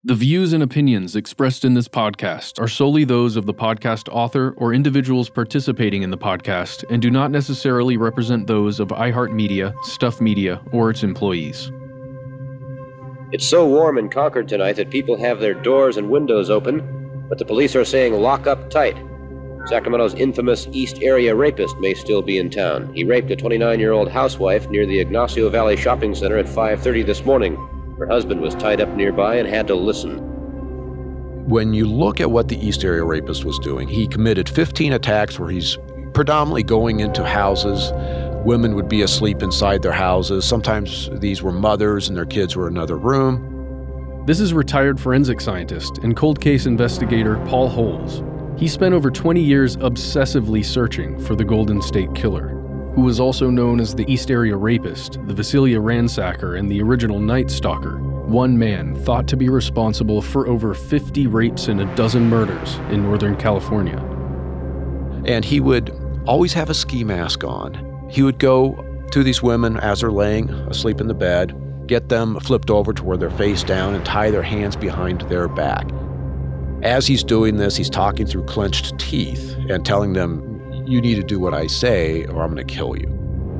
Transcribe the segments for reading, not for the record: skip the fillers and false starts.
The views and opinions expressed in this podcast are solely those of the podcast author or individuals participating in the podcast and do not necessarily represent those of iHeartMedia, Stuff Media, or its employees. It's so warm in Concord tonight that people have their doors and windows open, but the police are saying lock up tight. Sacramento's infamous East Area rapist may still be in town. He raped a 29-year-old housewife near the Ignacio Valley Shopping Center at 5:30 this morning. Her husband was tied up nearby and had to listen. When you look at what the East Area rapist was doing, he committed 15 attacks where he's predominantly going into houses. Women would be asleep inside their houses. Sometimes these were mothers and their kids were in another room. This is retired forensic scientist and cold case investigator Paul Holes. He spent over 20 years obsessively searching for the Golden State Killer, who was also known as the East Area Rapist, the Visalia Ransacker, and the original Night Stalker, one man thought to be responsible for over 50 rapes and a dozen murders in Northern California. And he would always have a ski mask on. He would go to these women as they're laying asleep in the bed, get them flipped over to where they're face down and tie their hands behind their back. As he's doing this, he's talking through clenched teeth and telling them, "You need to do what I say or I'm going to kill you."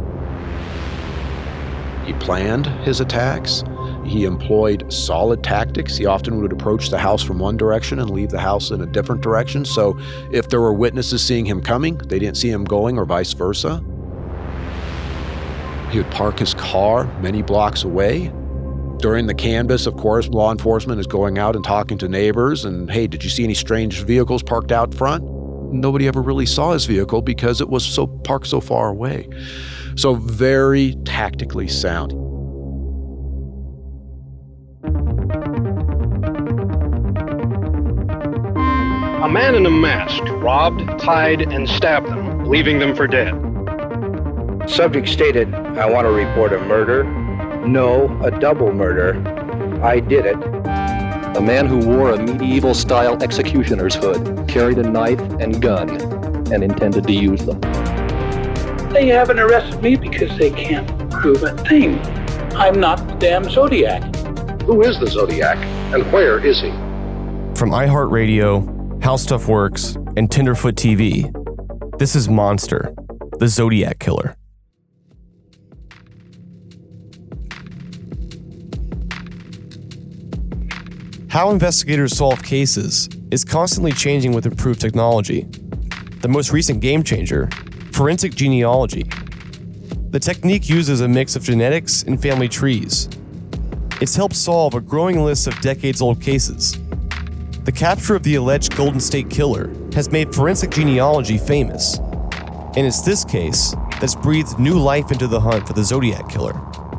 He planned his attacks. He employed solid tactics. He often would approach the house from one direction and leave the house in a different direction. So if there were witnesses seeing him coming, they didn't see him going, or vice versa. He would park his car many blocks away. During the canvass, of course, law enforcement is going out and talking to neighbors and, "Hey, did you see any strange vehicles parked out front?" Nobody ever really saw his vehicle because it was parked so far away. So very tactically sound. A man in a mask robbed, tied, and stabbed them, leaving them for dead. Subject stated, "I want to report a murder." No, a double murder. I did it. A man who wore a medieval-style executioner's hood, carried a knife and gun, and intended to use them. They haven't arrested me because they can't prove a thing. I'm not the damn Zodiac. Who is the Zodiac, and where is he? From iHeartRadio, How Stuff Works, and Tenderfoot TV, this is Monster, the Zodiac Killer. How investigators solve cases is constantly changing with improved technology. The most recent game changer, forensic genealogy. The technique uses a mix of genetics and family trees. It's helped solve a growing list of decades-old cases. The capture of the alleged Golden State Killer has made forensic genealogy famous. And it's this case that's breathed new life into the hunt for the Zodiac Killer.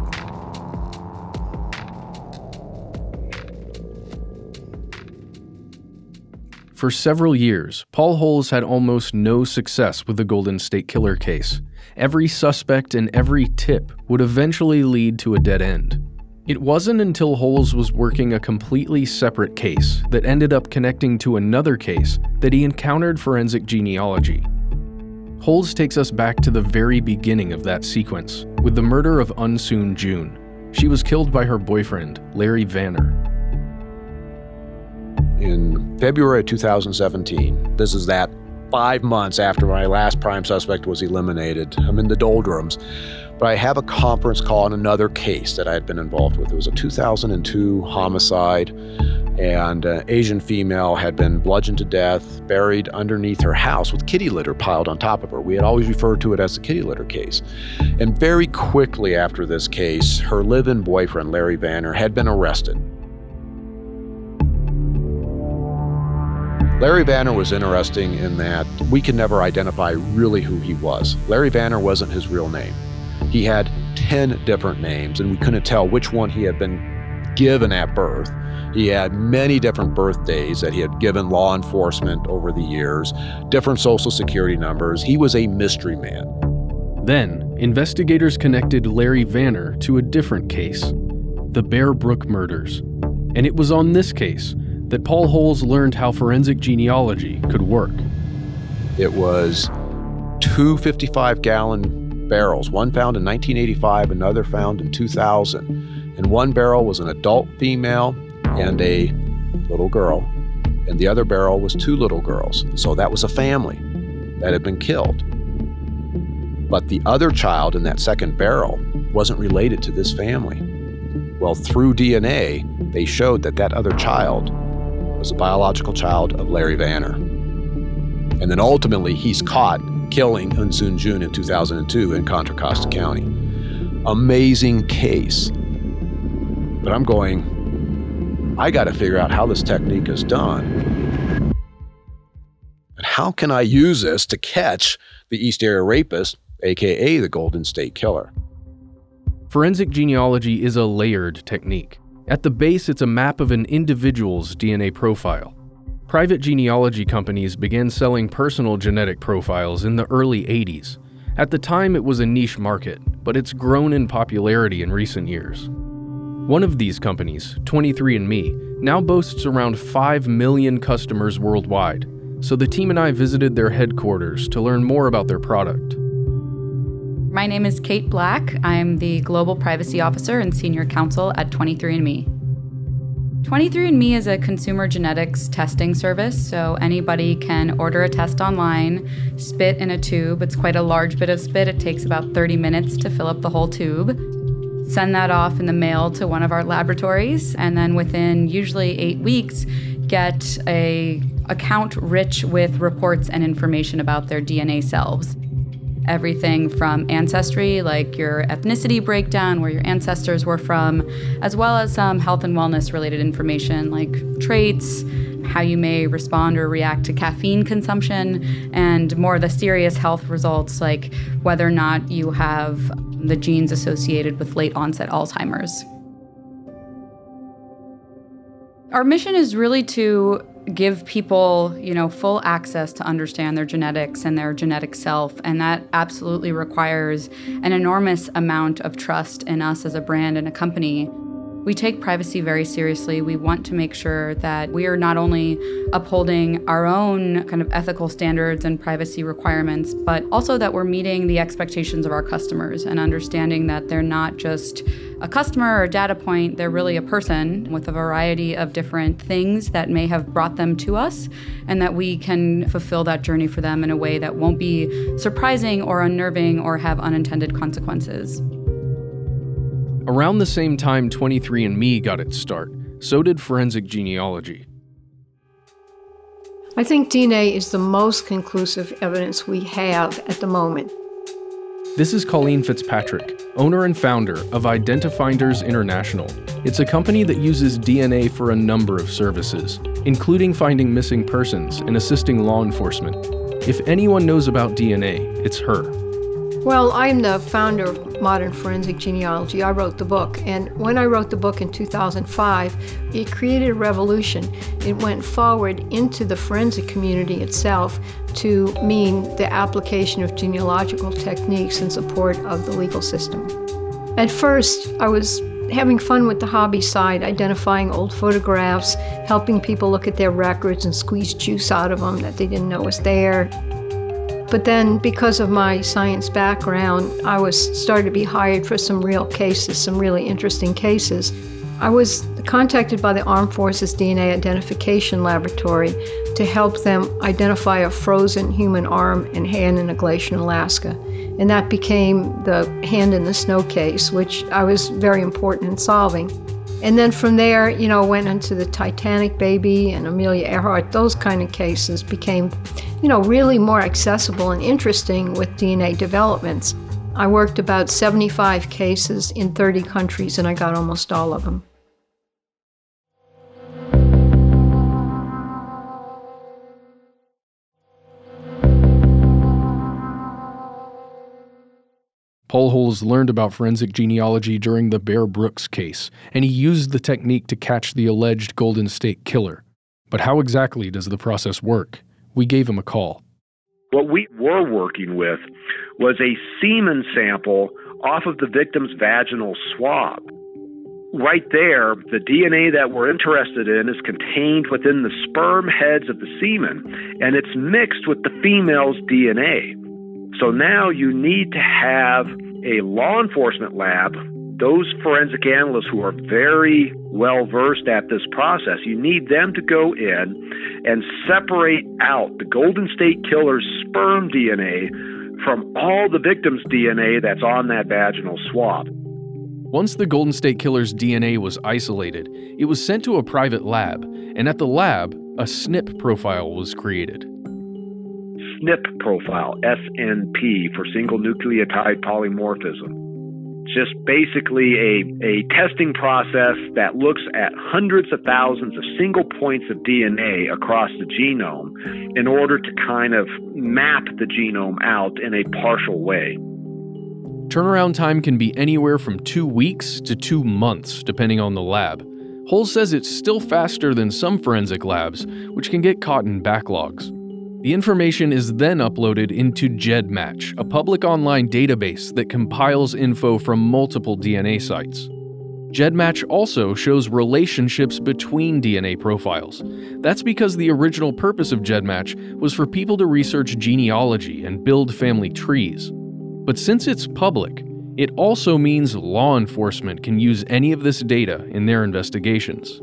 For several years, Paul Holes had almost no success with the Golden State Killer case. Every suspect and every tip would eventually lead to a dead end. It wasn't until Holes was working a completely separate case that ended up connecting to another case that he encountered forensic genealogy. Holes takes us back to the very beginning of that sequence, with the murder of Unsoon June. She was killed by her boyfriend, Larry Vanner. In February of 2017, this is that 5 months after my last prime suspect was eliminated. I'm in the doldrums, but I have a conference call on another case that I had been involved with. It was a 2002 homicide, and an Asian female had been bludgeoned to death, buried underneath her house with kitty litter piled on top of her. We had always referred to it as the kitty litter case. And very quickly after this case, her live-in boyfriend, Larry Vanner, had been arrested. Larry Vanner was interesting in that we could never identify really who he was. Larry Vanner wasn't his real name. He had 10 different names, and we couldn't tell which one he had been given at birth. He had many different birthdays that he had given law enforcement over the years, different social security numbers. He was a mystery man. Then, investigators connected Larry Vanner to a different case, the Bear Brook murders. And it was on this case that Paul Holes learned how forensic genealogy could work. It was 2 55-gallon barrels, one found in 1985, another found in 2000. In one barrel was an adult female and a little girl, and the other barrel was 2 little girls. So that was a family that had been killed. But the other child in that second barrel wasn't related to this family. Well, through DNA, they showed that that other child was a biological child of Larry Vanner. And then ultimately, he's caught killing Eunsoon Jun in 2002 in Contra Costa County. Amazing case. But I'm going, I got to figure out how this technique is done. And how can I use this to catch the East Area Rapist, aka the Golden State Killer? Forensic genealogy is a layered technique. At the base, it's a map of an individual's DNA profile. Private genealogy companies began selling personal genetic profiles in the early 80s. At the time, it was a niche market, but it's grown in popularity in recent years. One of these companies, 23andMe, now boasts around 5 million customers worldwide, so the team and I visited their headquarters to learn more about their product. My name is Kate Black. I'm the Global Privacy Officer and Senior Counsel at 23andMe. 23andMe is a consumer genetics testing service, so anybody can order a test online, spit in a tube. It's quite a large bit of spit. It takes about 30 minutes to fill up the whole tube. Send that off in the mail to one of our laboratories, and then within usually 8 weeks, get a account rich with reports and information about their DNA selves. Everything from ancestry, like your ethnicity breakdown, where your ancestors were from, as well as some health and wellness related information like traits, how you may respond or react to caffeine consumption, and more of the serious health results like whether or not you have the genes associated with late onset Alzheimer's. Our mission is really to give people, full access to understand their genetics and their genetic self, and that absolutely requires an enormous amount of trust in us as a brand and a company. We take privacy very seriously. We want to make sure that we are not only upholding our own kind of ethical standards and privacy requirements, but also that we're meeting the expectations of our customers and understanding that they're not just a customer or a data point, they're really a person with a variety of different things that may have brought them to us, and that we can fulfill that journey for them in a way that won't be surprising or unnerving or have unintended consequences. Around the same time 23andMe got its start, so did forensic genealogy. I think DNA is the most conclusive evidence we have at the moment. This is Colleen Fitzpatrick, owner and founder of Identifinders International. It's a company that uses DNA for a number of services, including finding missing persons and assisting law enforcement. If anyone knows about DNA, it's her. Well, I'm the founder of Modern Forensic Genealogy. I wrote the book, and when I wrote the book in 2005, it created a revolution. It went forward into the forensic community itself to mean the application of genealogical techniques in support of the legal system. At first, I was having fun with the hobby side, identifying old photographs, helping people look at their records and squeeze juice out of them that they didn't know was there. But then, because of my science background, I started to be hired for some real cases, some really interesting cases. I was contacted by the Armed Forces DNA Identification Laboratory to help them identify a frozen human arm and hand in a glacier in Alaska. And that became the Hand in the Snow case, which I was very important in solving. And then from there, went into the Titanic baby and Amelia Earhart. Those kind of cases became, really more accessible and interesting with DNA developments. I worked about 75 cases in 30 countries, and I got almost all of them. Paul Holes learned about forensic genealogy during the Bear Brooks case, and he used the technique to catch the alleged Golden State Killer. But how exactly does the process work? We gave him a call. What we were working with was a semen sample off of the victim's vaginal swab. Right there, the DNA that we're interested in is contained within the sperm heads of the semen, and it's mixed with the female's DNA. So now you need to have a law enforcement lab those forensic analysts who are very well versed at this process, you need them to go in and separate out the Golden State Killer's sperm DNA from all the victims' DNA that's on that vaginal swab. Once the Golden State Killer's DNA was isolated, it was sent to a private lab, and at the lab, a SNP profile was created. SNP profile, SNP, for single nucleotide polymorphism. Just basically a testing process that looks at hundreds of thousands of single points of DNA across the genome in order to kind of map the genome out in a partial way. Turnaround time can be anywhere from 2 weeks to 2 months, depending on the lab. Hull says it's still faster than some forensic labs, which can get caught in backlogs. The information is then uploaded into GEDmatch, a public online database that compiles info from multiple DNA sites. GEDmatch also shows relationships between DNA profiles. That's because the original purpose of GEDmatch was for people to research genealogy and build family trees. But since it's public, it also means law enforcement can use any of this data in their investigations.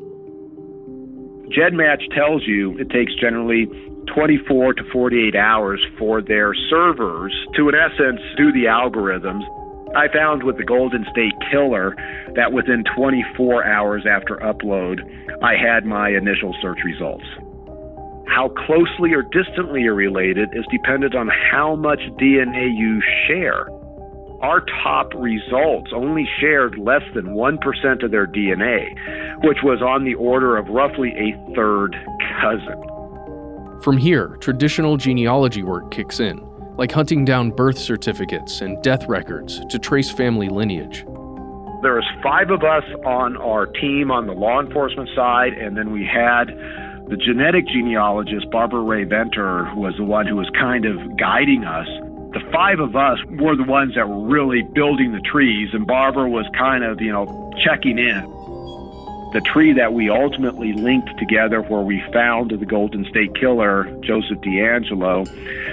GEDmatch tells you it takes generally 24 to 48 hours for their servers to, in essence, do the algorithms. I found with the Golden State Killer that within 24 hours after upload, I had my initial search results. How closely or distantly you're related is dependent on how much DNA you share. Our top results only shared less than 1% of their DNA, which was on the order of roughly a third cousin. From here, traditional genealogy work kicks in, like hunting down birth certificates and death records to trace family lineage. There was 5 of us on our team on the law enforcement side, and then we had the genetic genealogist, Barbara Ray Venter, who was the one who was kind of guiding us. The 5 of us were the ones that were really building the trees, and Barbara was kind of, checking in. The tree that we ultimately linked together where we found the Golden State Killer, Joseph DeAngelo,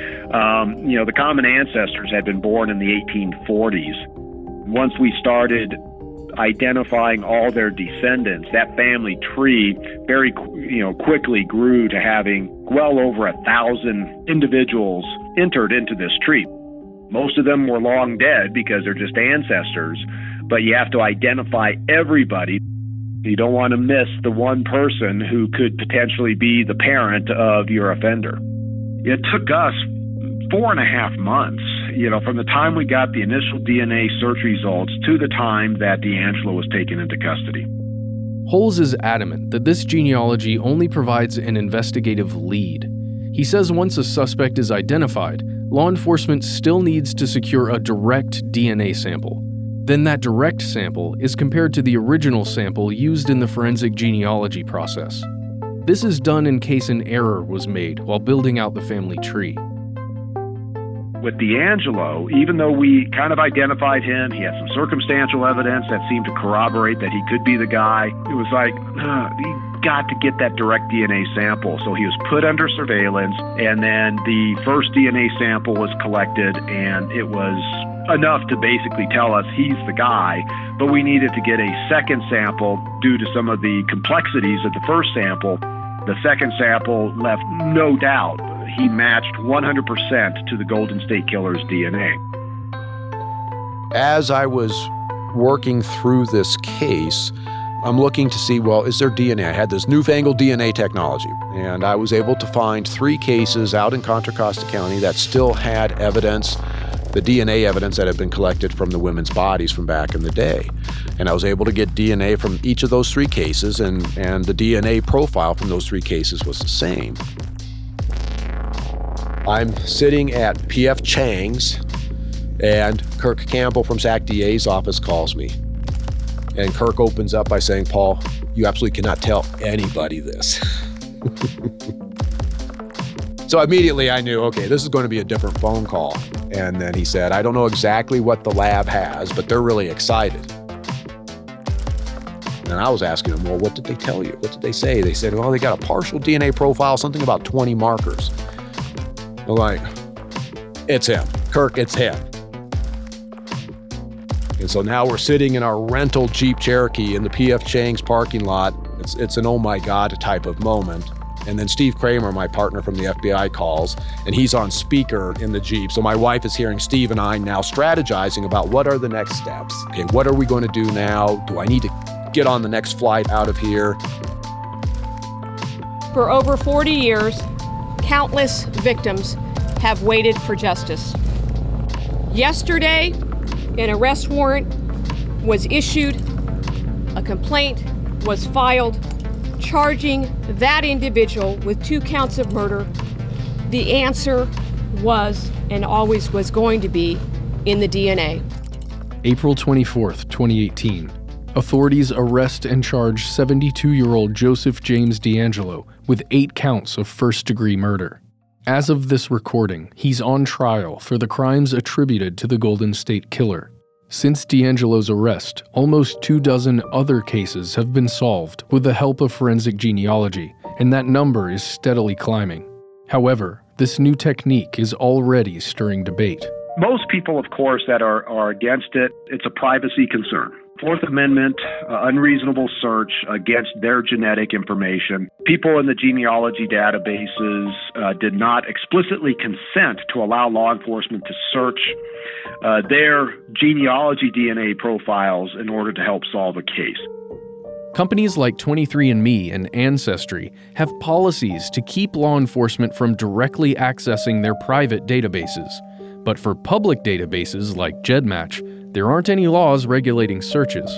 the common ancestors had been born in the 1840s. Once we started identifying all their descendants, that family tree very quickly grew to having well over 1,000 individuals entered into this tree. Most of them were long dead because they're just ancestors, but you have to identify everybody. You don't want to miss the one person who could potentially be the parent of your offender. It took us 4.5 months, from the time we got the initial DNA search results to the time that DeAngelo was taken into custody. Holes is adamant that this genealogy only provides an investigative lead. He says once a suspect is identified, law enforcement still needs to secure a direct DNA sample. Then that direct sample is compared to the original sample used in the forensic genealogy process. This is done in case an error was made while building out the family tree. With DeAngelo, even though we kind of identified him, he had some circumstantial evidence that seemed to corroborate that he could be the guy. It was like, you got to get that direct DNA sample. So he was put under surveillance, and then the first DNA sample was collected, and it was enough to basically tell us he's the guy, but we needed to get a second sample due to some of the complexities of the first sample. The second sample left no doubt. He matched 100% to the Golden State Killer's DNA. As I was working through this case, I'm looking to see, is there DNA? I had this newfangled DNA technology, and I was able to find 3 cases out in Contra Costa County that still had evidence, the DNA evidence that had been collected from the women's bodies from back in the day. And I was able to get DNA from each of those 3 cases, and the DNA profile from those 3 cases was the same. I'm sitting at PF Chang's, and Kirk Campbell from SAC DA's office calls me. And Kirk opens up by saying, "Paul, you absolutely cannot tell anybody this." So immediately I knew, okay, this is going to be a different phone call. And then he said, "I don't know exactly what the lab has, but they're really excited." And I was asking him, what did they tell you? What did they say? They said, they got a partial DNA profile, something about 20 markers. I'm like, it's him. Kirk, it's him. And so now we're sitting in our rental Jeep Cherokee in the P.F. Chang's parking lot. It's an oh my God type of moment. And then Steve Kramer, my partner from the FBI, calls, and he's on speaker in the Jeep. So my wife is hearing Steve and I now strategizing about what are the next steps. Okay, what are we going to do now? Do I need to get on the next flight out of here? For over 40 years, countless victims have waited for justice. Yesterday, an arrest warrant was issued, a complaint was filed, charging that individual with 2 counts of murder. The answer was and always was going to be in the DNA. April 24th, 2018. Authorities arrest and charge 72-year-old Joseph James DeAngelo with 8 counts of first-degree murder. As of this recording, he's on trial for the crimes attributed to the Golden State Killer. Since DeAngelo's arrest, almost 24 other cases have been solved with the help of forensic genealogy, and that number is steadily climbing. However, this new technique is already stirring debate. Most people, of course, that are against it, it's a privacy concern. Fourth Amendment, unreasonable search against their genetic information. People in the genealogy databases did not explicitly consent to allow law enforcement to search their genealogy DNA profiles in order to help solve a case. Companies like 23andMe and Ancestry have policies to keep law enforcement from directly accessing their private databases. But for public databases like GEDmatch, there aren't any laws regulating searches.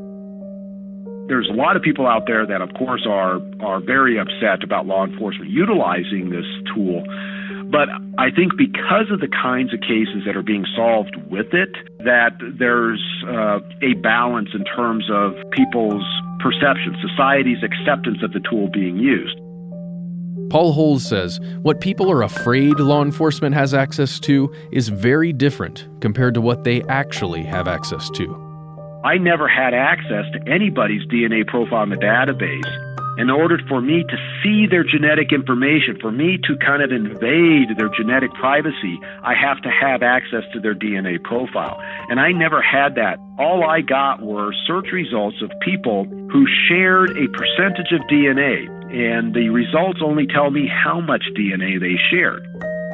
There's a lot of people out there that, of course, are very upset about law enforcement utilizing this tool. But I think because of the kinds of cases that are being solved with it, that there's a balance in terms of people's perception, society's acceptance of the tool being used. Paul Holes says what people are afraid law enforcement has access to is very different compared to what they actually have access to. I never had access to anybody's DNA profile in the database. In order for me to see their genetic information, for me to kind of invade their genetic privacy, I have to have access to their DNA profile. And I never had that. All I got were search results of people who shared a percentage of DNA, and the results only tell me how much DNA they shared.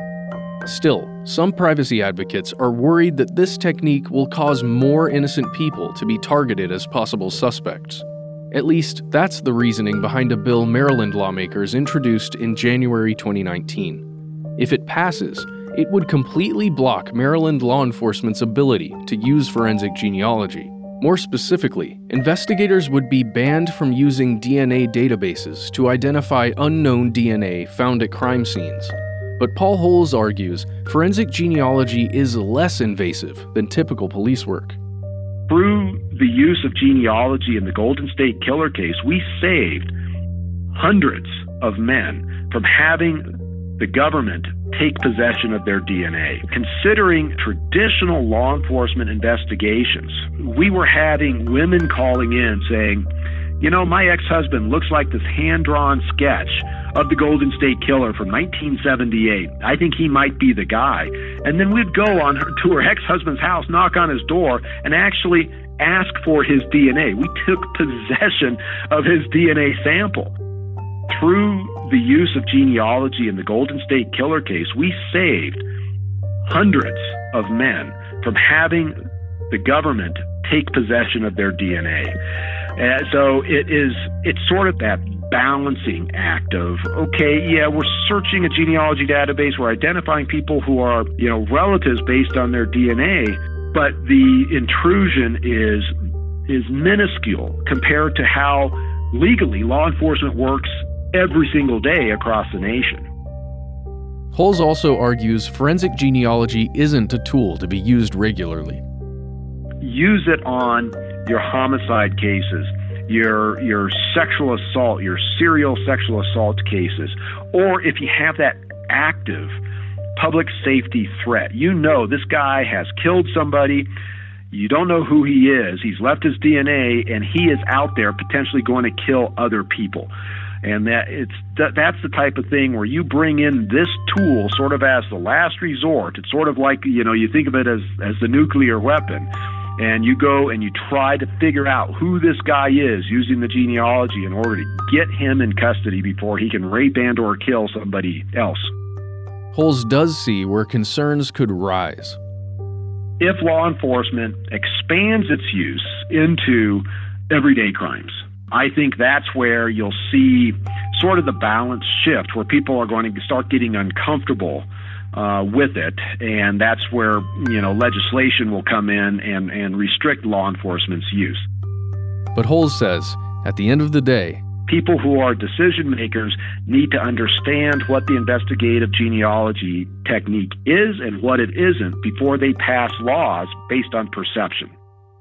Still, some privacy advocates are worried that this technique will cause more innocent people to be targeted as possible suspects. At least, that's the reasoning behind a bill Maryland lawmakers introduced in January 2019. If it passes, it would completely block Maryland law enforcement's ability to use forensic genealogy. More specifically, investigators would be banned from using DNA databases to identify unknown DNA found at crime scenes. But Paul Holes argues forensic genealogy is less invasive than typical police work. Through the use of genealogy in the Golden State Killer case, we saved hundreds of men from having the government take possession of their DNA. Considering traditional law enforcement investigations, we were having women calling in saying, you know, my ex-husband looks like this hand-drawn sketch of the Golden State Killer from 1978. I think he might be the guy. And then we'd go to her ex-husband's house, knock on his door, and actually ask for his DNA. We took possession of his DNA sample. Through the use of genealogy in the Golden State Killer case, we saved hundreds of men from having the government take possession of their DNA. So it's sort of that balancing act of, okay, yeah, we're searching a genealogy database, we're identifying people who are, relatives based on their DNA, but the intrusion is minuscule compared to how legally law enforcement works every single day across the nation. Holes also argues forensic genealogy isn't a tool to be used regularly. Use it on your homicide cases, your sexual assault, your serial sexual assault cases, or if you have that active public safety threat. You know this guy has killed somebody, you don't know who he is, he's left his DNA, and he is out there potentially going to kill other people. And that's the type of thing where you bring in this tool sort of as the last resort. It's sort of like, you think of it as the nuclear weapon. and you go and you try to figure out who this guy is using the genealogy in order to get him in custody before he can rape and or kill somebody else. Holz does see where concerns could rise. If law enforcement expands its use into everyday crimes, I think that's where you'll see sort of the balance shift, where people are going to start getting uncomfortable with it, and that's where legislation will come in and restrict law enforcement's use. But Holz says, at the end of the day, people who are decision makers need to understand what the investigative genealogy technique is and what it isn't before they pass laws based on perception.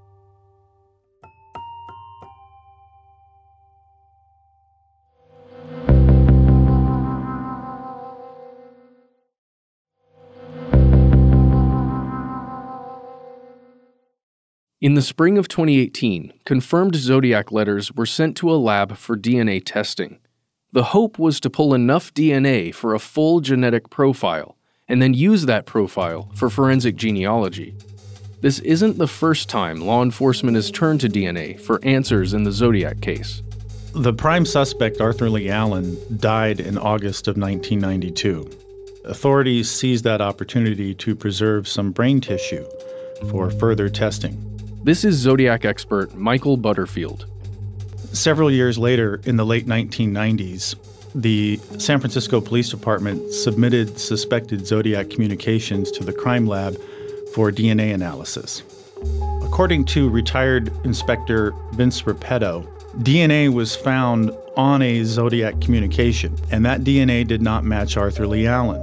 In the spring of 2018, confirmed Zodiac letters were sent to a lab for DNA testing. The hope was to pull enough DNA for a full genetic profile, and then use that profile for forensic genealogy. This isn't the first time law enforcement has turned to DNA for answers in the Zodiac case. The prime suspect, Arthur Lee Allen, died in August of 1992. Authorities seized that opportunity to preserve some brain tissue for further testing. This is Zodiac expert Michael Butterfield. Several years later, in the late 1990s, the San Francisco Police Department submitted suspected Zodiac communications to the crime lab for DNA analysis. According to retired Inspector Vince Repetto, DNA was found on a Zodiac communication, and that DNA did not match Arthur Lee Allen.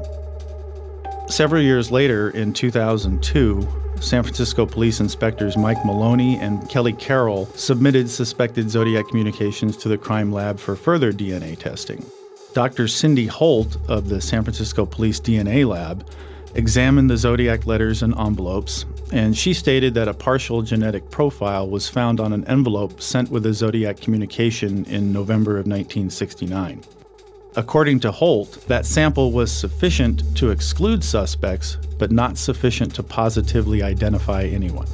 Several years later, in 2002, San Francisco police inspectors Mike Maloney and Kelly Carroll submitted suspected Zodiac communications to the crime lab for further DNA testing. Dr. Cindy Holt of the San Francisco Police DNA Lab examined the Zodiac letters and envelopes, and she stated that a partial genetic profile was found on an envelope sent with a Zodiac communication in November of 1969. According to Holt, that sample was sufficient to exclude suspects, but not sufficient to positively identify anyone.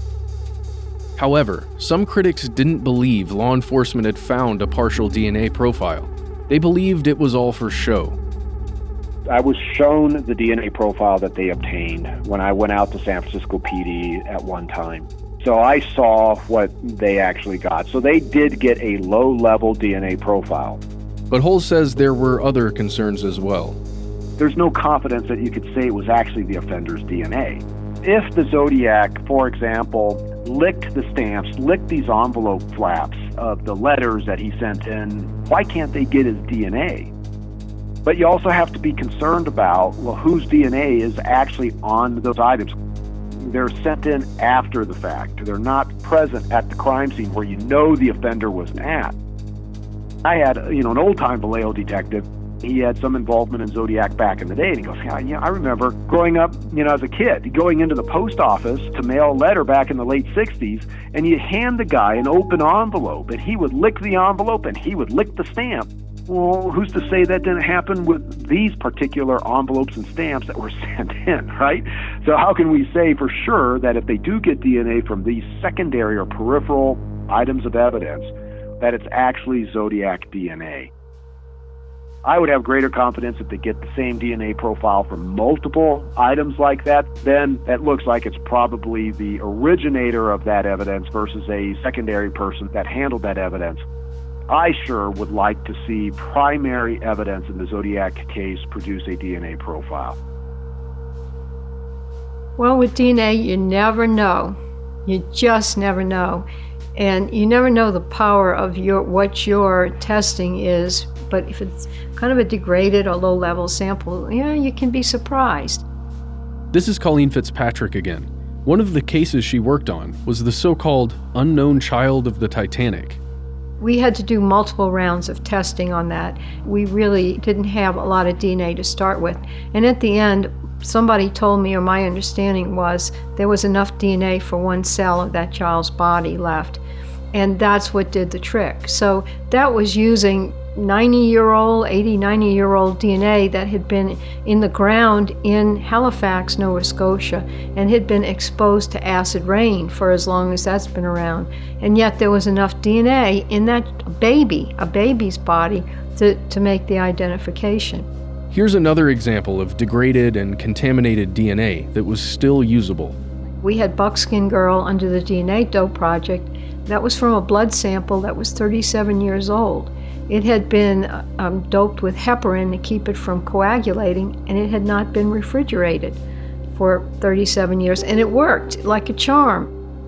However, some critics didn't believe law enforcement had found a partial DNA profile. They believed it was all for show. I was shown the DNA profile that they obtained when I went out to San Francisco PD at one time. So I saw what they actually got. So they did get a low-level DNA profile. But Holz says there were other concerns as well. There's no confidence that you could say it was actually the offender's DNA. If the Zodiac, for example, licked the stamps, licked these envelope flaps of the letters that he sent in, why can't they get his DNA? But you also have to be concerned about, well, whose DNA is actually on those items. They're sent in after the fact. They're not present at the crime scene where you know the offender was at. I had, an old-time Vallejo detective. He had some involvement in Zodiac back in the day, and he goes, I remember growing up, as a kid, going into the post office to mail a letter back in the late 60s, and you'd hand the guy an open envelope, and he would lick the envelope, and he would lick the stamp. Well, who's to say that didn't happen with these particular envelopes and stamps that were sent in, right? So how can we say for sure that if they do get DNA from these secondary or peripheral items of evidence, that it's actually Zodiac DNA? I would have greater confidence if they get the same DNA profile from multiple items like that. Then it looks like it's probably the originator of that evidence versus a secondary person that handled that evidence. I sure would like to see primary evidence in the Zodiac case produce a DNA profile. Well, with DNA, you never know. You just never know. And you never know the power of what your testing is, but if it's kind of a degraded or low-level sample, you can be surprised. This is Colleen Fitzpatrick again. One of the cases she worked on was the so-called unknown child of the Titanic. We had to do multiple rounds of testing on that. We really didn't have a lot of DNA to start with. And at the end, somebody told me, or my understanding was, there was enough DNA for one cell of that child's body left. And that's what did the trick. So that was using 90-year-old, 80, 90-year-old DNA that had been in the ground in Halifax, Nova Scotia, and had been exposed to acid rain for as long as that's been around. And yet there was enough DNA in that baby, a baby's body, to make the identification. Here's another example of degraded and contaminated DNA that was still usable. We had Buckskin Girl under the DNA Dope Project. That was from a blood sample that was 37 years old. It had been doped with heparin to keep it from coagulating, and it had not been refrigerated for 37 years, and it worked like a charm.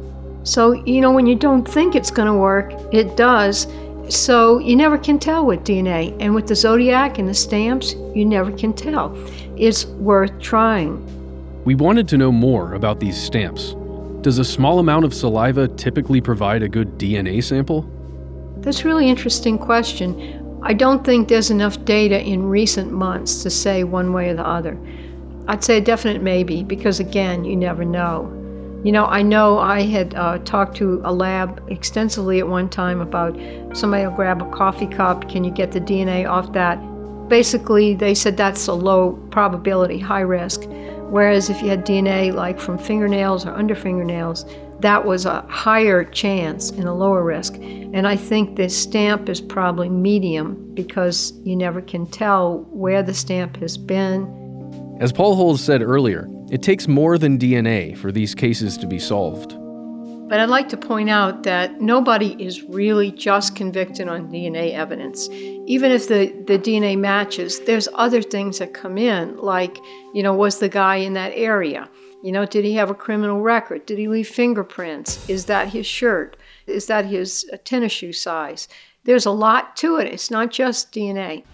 So, when you don't think it's going to work, it does. So you never can tell with DNA. And with the Zodiac and the stamps, you never can tell. It's worth trying. We wanted to know more about these stamps. Does a small amount of saliva typically provide a good DNA sample? That's a really interesting question. I don't think there's enough data in recent months to say one way or the other. I'd say a definite maybe, because again, you never know. I know I had talked to a lab extensively at one time about somebody will grab a coffee cup, can you get the DNA off that? Basically, they said that's a low probability, high risk. Whereas if you had DNA like from fingernails or under fingernails, that was a higher chance and a lower risk. And I think this stamp is probably medium because you never can tell where the stamp has been. As Paul Holes said earlier, it takes more than DNA for these cases to be solved. But I'd like to point out that nobody is really just convicted on DNA evidence. Even if the DNA matches, there's other things that come in, like, was the guy in that area? Did he have a criminal record? Did he leave fingerprints? Is that his shirt? Is that his tennis shoe size? There's a lot to it. It's not just DNA.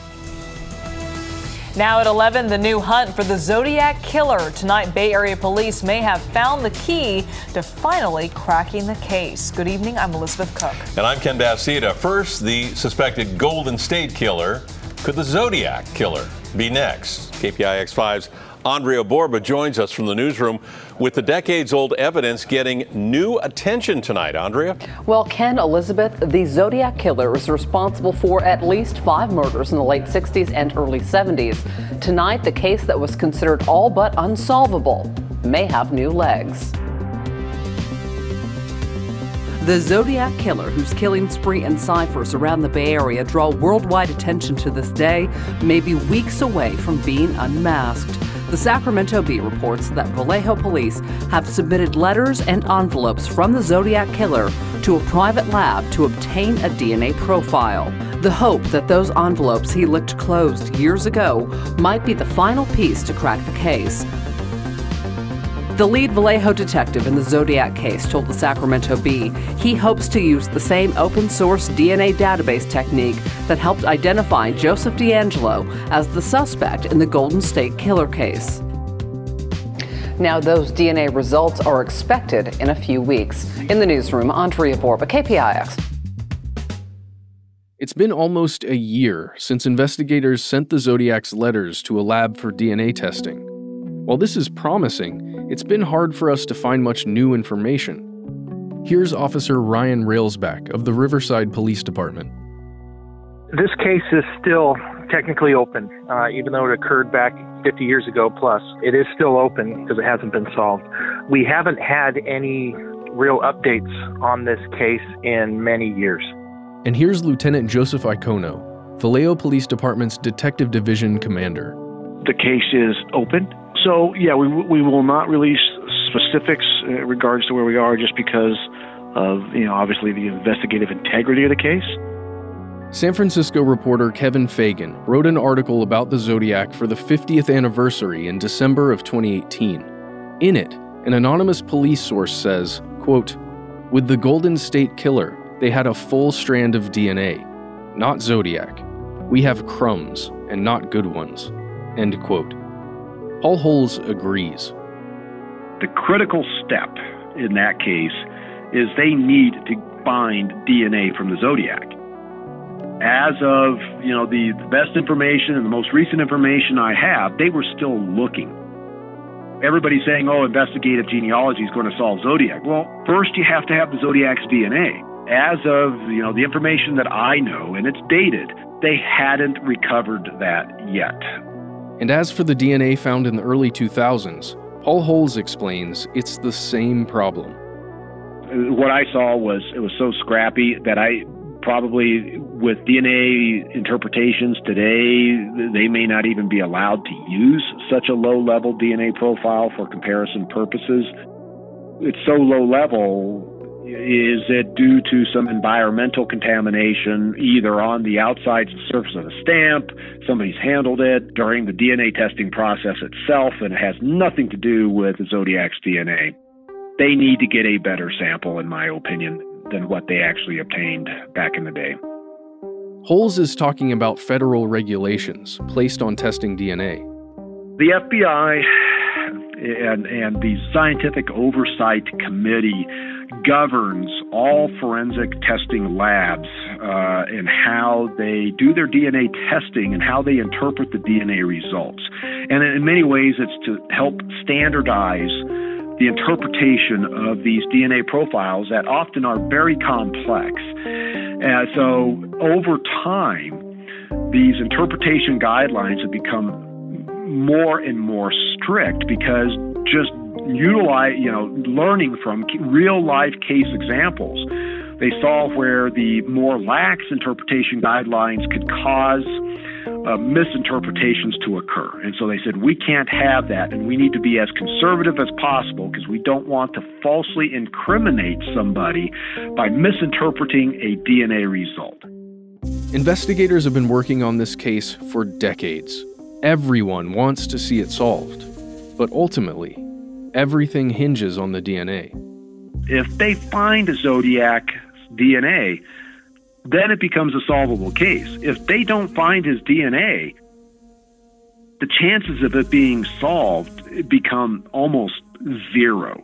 Now at 11, the new hunt for the Zodiac Killer. Tonight, Bay Area police may have found the key to finally cracking the case. Good evening, I'm Elizabeth Cook. And I'm Ken Bastida. First, the suspected Golden State Killer. Could the Zodiac Killer be next? KPIX 5's Andrea Borba joins us from the newsroom with the decades-old evidence getting new attention tonight. Andrea? Well, Ken, Elizabeth, the Zodiac Killer is responsible for at least 5 murders in the late 60s and early 70s. Tonight, the case that was considered all but unsolvable may have new legs. The Zodiac Killer, whose killing spree and ciphers around the Bay Area draw worldwide attention to this day, may be weeks away from being unmasked. The Sacramento Bee reports that Vallejo police have submitted letters and envelopes from the Zodiac Killer to a private lab to obtain a DNA profile. The hope that those envelopes he licked closed years ago might be the final piece to crack the case. The lead Vallejo detective in the Zodiac case told the Sacramento Bee he hopes to use the same open-source DNA database technique that helped identify Joseph DeAngelo as the suspect in the Golden State Killer case. Now, those DNA results are expected in a few weeks. In the newsroom, Andrea Borba, KPIX. It's been almost a year since investigators sent the Zodiac's letters to a lab for DNA testing. While this is promising, it's been hard for us to find much new information. Here's Officer Ryan Railsback of the Riverside Police Department. This case is still technically open, even though it occurred back 50 years ago plus. It is still open because it hasn't been solved. We haven't had any real updates on this case in many years. And here's Lieutenant Joseph Iacono, Vallejo Police Department's Detective Division Commander. The case is open. So, yeah, we will not release specifics in regards to where we are just because of, obviously the investigative integrity of the case. San Francisco reporter Kevin Fagan wrote an article about the Zodiac for the 50th anniversary in December of 2018. In it, an anonymous police source says, quote, "With the Golden State Killer, they had a full strand of DNA. Not Zodiac. We have crumbs, and not good ones." End quote. Paul Holes agrees. The critical step in that case is they need to find DNA from the Zodiac. As of, the best information and the most recent information I have, they were still looking. Everybody's saying, investigative genealogy is going to solve Zodiac. Well, first you have to have the Zodiac's DNA. As of, the information that I know, and it's dated, they hadn't recovered that yet. And as for the DNA found in the early 2000s, Paul Holes explains it's the same problem. What I saw was it was so scrappy that I probably, with DNA interpretations today, they may not even be allowed to use such a low-level DNA profile for comparison purposes. It's so low-level. Is it due to some environmental contamination, either on the outside surface of the stamp, somebody's handled it during the DNA testing process itself, and it has nothing to do with Zodiac's DNA? They need to get a better sample, in my opinion, than what they actually obtained back in the day. Holes is talking about federal regulations placed on testing DNA. The FBI and the Scientific Oversight Committee governs all forensic testing labs and how they do their DNA testing and how they interpret the DNA results. And in many ways, it's to help standardize the interpretation of these DNA profiles that often are very complex. So over time, these interpretation guidelines have become more and more strict because just learning from real-life case examples, they saw where the more lax interpretation guidelines could cause misinterpretations to occur. And so they said, we can't have that, and we need to be as conservative as possible because we don't want to falsely incriminate somebody by misinterpreting a DNA result. Investigators have been working on this case for decades. Everyone wants to see it solved, but ultimately, everything hinges on the DNA. If they find a Zodiac DNA, then it becomes a solvable case. If they don't find his DNA, the chances of it being solved become almost zero.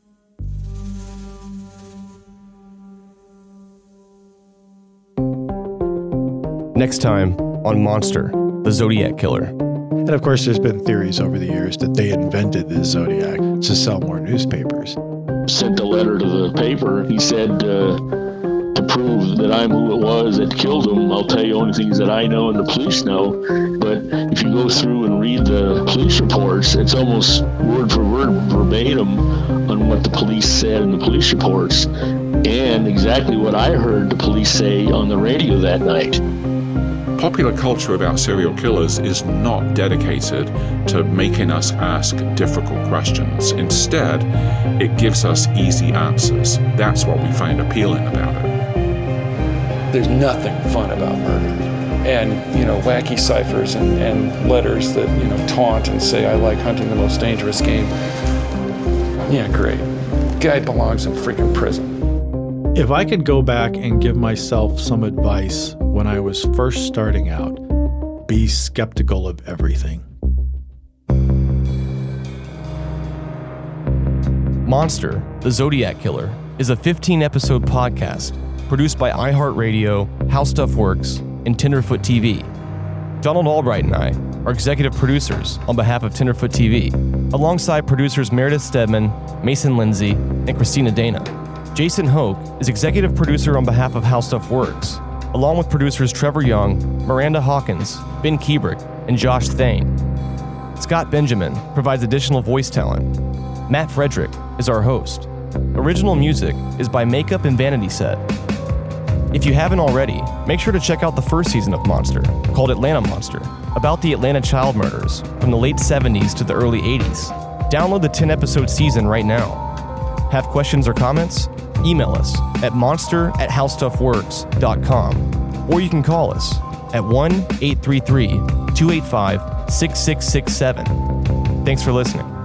Next time on Monster, the Zodiac Killer. And of course, there's been theories over the years that they invented the Zodiac to sell more newspapers. Sent a letter to the paper. He said, to prove that I'm who it was that killed him, I'll tell you only things that I know and the police know. But if you go through and read the police reports, it's almost word for word verbatim on what the police said in the police reports and exactly what I heard the police say on the radio that night. Popular culture about serial killers is not dedicated to making us ask difficult questions. Instead, it gives us easy answers. That's what we find appealing about it. There's nothing fun about murder. And, wacky ciphers and letters that, taunt and say, I like hunting the most dangerous game. Yeah, great. Guy belongs in freaking prison. If I could go back and give myself some advice when I was first starting out, be skeptical of everything. Monster, the Zodiac Killer, is a 15-episode podcast produced by iHeartRadio, How Stuff Works, and Tenderfoot TV. Donald Albright and I are executive producers on behalf of Tenderfoot TV, alongside producers Meredith Stedman, Mason Lindsay, and Christina Dana. Jason Hoke is executive producer on behalf of How Stuff Works, along with producers Trevor Young, Miranda Hawkins, Ben Kubrick, and Josh Thane. Scott Benjamin provides additional voice talent. Matt Frederick is our host. Original music is by Makeup and Vanity Set. If you haven't already, make sure to check out the first season of Monster, called Atlanta Monster, about the Atlanta child murders from the late 70s to the early 80s. Download the 10-episode season right now. Have questions or comments? Email us at monster@howstuffworks.com, or you can call us at 1-833-285-6667. Thanks for listening.